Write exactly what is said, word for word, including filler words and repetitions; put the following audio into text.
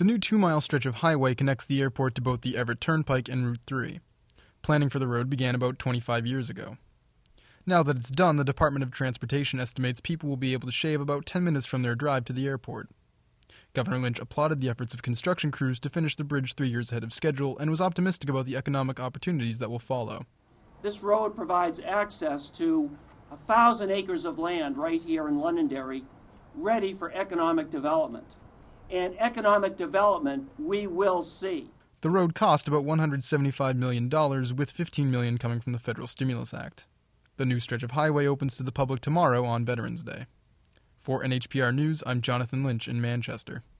The new two-mile stretch of highway connects the airport to both the Everett Turnpike and Route three. Planning for the road began about twenty-five years ago. Now that it's done, the Department of Transportation estimates people will be able to shave about ten minutes from their drive to the airport. Governor Lynch applauded the efforts of construction crews to finish the bridge three years ahead of schedule and was optimistic about the economic opportunities that will follow. This road provides access to a thousand acres of land right here in Londonderry, ready for economic development. And economic development we will see. The road cost about one hundred seventy-five million dollars, with fifteen million dollars coming from the Federal Stimulus Act. The new stretch of highway opens to the public tomorrow on Veterans Day. For N H P R News, I'm Jonathan Lynch in Manchester.